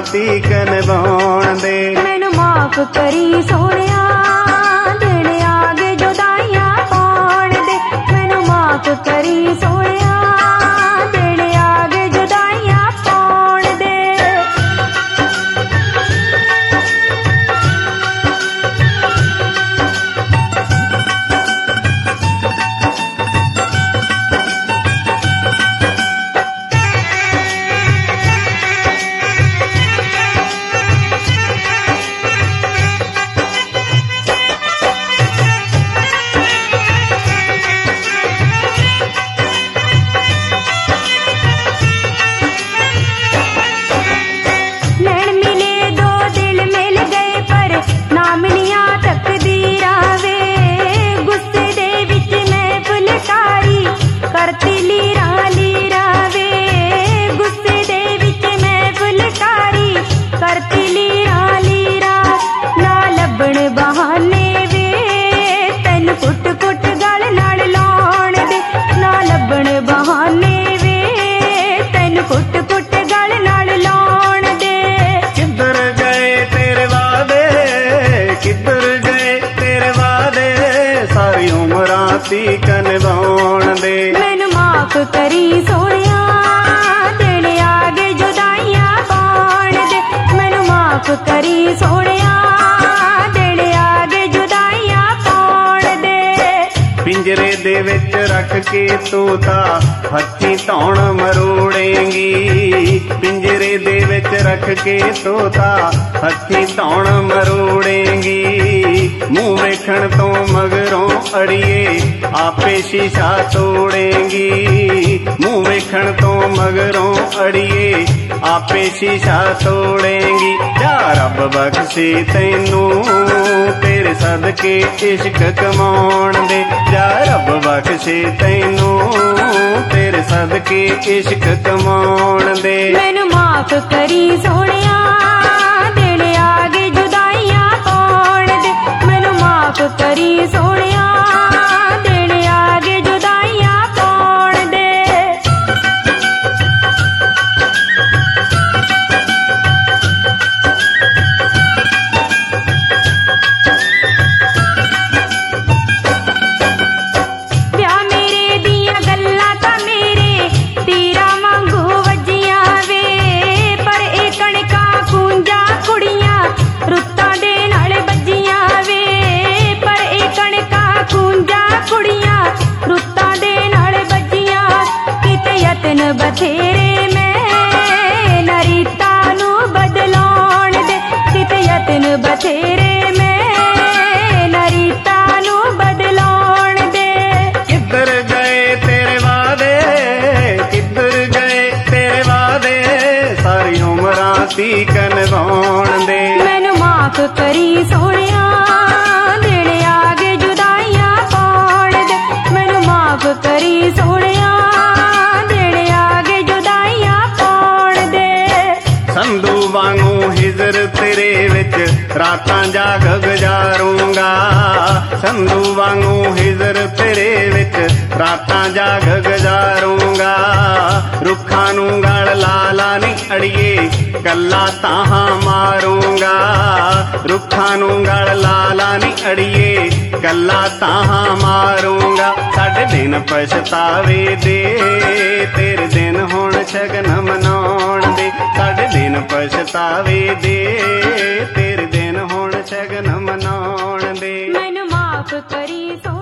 ਤੀਕ ਨਿਭਾਉਣ ਦੇ। ਮੈਨੂੰ ਮਾਫ ਕਰੀ ਸੋਹਣਿਆ ਦਿਨ ਆ ਗਏ ਜੁਦਾਈਆਂ ਪਾਉਣ ਦੇ। ਮੈਨੂੰ ਮਾਫ ਕਰੀ ਸੋਹਣਿਆ ਦਿਨ ਆ ਗਏ ਜੁਦਾਈਆਂ ਪਾਉਣ ਦੇ। ਤੀਕ ਨਿਭਾਉਣ ਦੇ। ਮੈਨੂੰ ਮਾਫ ਕਰੀ ਸੋਹਣਿਆ ਦਿਨ ਆ ਗਏ ਜੁਦਾਈਆਂ ਪਾਉਣ ਦੇ। ਮੈਨੂੰ ਮਾਫ ਕਰੀ ਸੋਹਣਿਆ ਦਿਨ ਆ ਗਏ ਜੁਦਾਈਆਂ ਪਾਉਣ ਦੇ। ਪਿੰਜਰੇ ਦੇ ਵਿੱਚ ਰੱਖ ਕੇ ਤੂੰ ਤਾਂ ਹੱਥੀਂ ਧੌਣ ਮਰੋੜੇਂਗੀ। ਪਿੰਜਰੇ ਦੇ ਵਿੱਚ ਰੱਖ ਕੇ ਤੂੰ ਤਾਂ ਹੱਥੀਂ ਧੌਣ ਮਰੋੜੇਂਗੀ। ਮੂੰਹ ਵੇਖਣ ਤੋਂ ਮਗਰੋਂ ਅੜੀਏ ਆਪੇ ਸ਼ੀਸ਼ਾ ਤੋੜੇਂਗੀ। ਮੂੰਹ ਵੇਖਣ ਤੋਂ ਮਗਰੋਂ ਅੜੀਏ ਆਪੇ ਸ਼ੀਸ਼ਾ ਤੋੜੇਂਗੀ। ਜਾ ਰੱਬ ਬਖਸ਼ੇ ਤੈਨੂੰ ਤੇਰੇ ਸਦਕੇ ਇਸ਼ਕ ਕਮਾਉਣ ਦੇ। ਜਾ ਰੱਬ ਬਖਸ਼ੇ ਤੈਨੂੰ ਤੇਰੇ ਸਦਕੇ ਇਸ਼ਕ ਕਮਾਉਣ ਦੇ। ਮੈਨੂੰ ਮਾਫ ਕਰੀ ਸੋਹਣਿਆ ਦਿਨ ਆ ਗਏ ਜੁਦਾਈਆਂ ਪਾਉਣ ਦੇ। ਮੈਨੂੰ ਮਾਫ ਕਰੀ ਸੋਹਣਿਆ ਦਿਨ ਆ ਗਏ ਜੁਦਾਈਆਂ ਪਾਉਣ ਦੇ। ਵਿਆਹ ਮੇਰੇ ਦੀਆਂ ਗੱਲਾਂ ਤਾਂ ਮੇਰੇ ਤੀਰਾਂ ਵਾਂਗੂ ਵੱਜੀਆਂ ਵੇ। ਪਰ ਇਹ ਕਣਕਾਂ ਕੂੰਜਾਂ ਕੁੜੀਆਂ ਰੁੱਤਾਂ ਦੇ ਨਾਲ ਵੱਜੀਆਂ ਵੇ। ਪਰ ਇਹ ਕਣਕਾਂ ਕੂੰਜਾਂ ਕੁੜੀਆਂ ਰੁੱਤਾਂ ਦੇ ਨਾਲ ਵੱਜੀਆਂ। ਕਿਤੇ ਯਤਨ ਬਥੇਰੇ ਮੈਂ ਨਾ ਰੀਤਾਂ ਨੂੰ ਬਦਲਾਉਣ ਦੇ। ਕਿਤੇ ਯਤਨ ਬਥੇਰੇ ਮੈਂ ਨਾ ਰੀਤਾਂ ਨੂੰ ਬਦਲਾਉਣ ਦੇ। ਕਿੱਧਰ ਗਏ ਤੇਰੇ ਵਾਅਦੇ, ਕਿੱਧਰ ਗਏ ਤੇਰੇ ਵਾਅਦੇ, ਸਾਰੀ ਉਮਰਾਂ ਤੀਕ ਨਿਭਾਉਣ ਦੇ। ਮੈਨੂੰ ਮਾਫ ਕਰੀ ਸੋਹਣਿਆ ਦਿਨ ਆ ਗਏ ਜੁਦਾਈਆਂ ਪਾਉਣ ਦੇ। ਮੈਨੂੰ ਮਾਫ ਕਰੀ ਸੋਹਣਿਆ ਦਿਨ ਆ ਗਏ ਜੁਦਾਈਆਂ ਪਾਉਣ ਦੇ। ਸੰਧੂ ਵਾਂਗੂ ਹਿਜਰ ਤੇਰੇ ਵਿੱਚ ਰਾਤਾਂ ਜਾਗ ਗੁਜ਼ਾਰੂੰਗਾ। ਸੰਧੂ ਵਾਂਗੂ ਹਿਜਰ ਤੇਰੇ ਵਿੱਚ ਰਾਤਾਂ ਜਾਗ ਗੁਜ਼ਾਰੂੰਗਾ। ਰੁੱਖਾਂ ਨੂੰ ਗਲ ਲਾ ਲਾ ਨੀ ਅੜੀਏ ਕੱਲਾ ਤਾਹਾਂ ਮਾਰੂੰਗਾ। ਰੁੱਖਾਂ ਨੂੰ ਗਲ ਲਾ ਲਾ ਨੀ ਅੜੀਏ ਕੱਲਾ ਤਾਹਾਂ ਮਾਰੂੰਗਾ। ਸਾਡੇ ਦਿਨ ਪਛਤਾਵੇ ਦੇ ਤੇਰੇ ਦਿਨ ਹੁਣ ਸ਼ਗਨ ਮਨਾਉਣ ਦੇ। ਸਾਡੇ ਦਿਨ ਪਛਤਾਵੇ ਦੇ ਤੇਰੇ ਦਿਨ ਹੁਣ ਸ਼ਗਨ ਮਨਾਉਣ ਦੇ। ਮੈਨੂੰ ਮਾਫ ਕਰੀ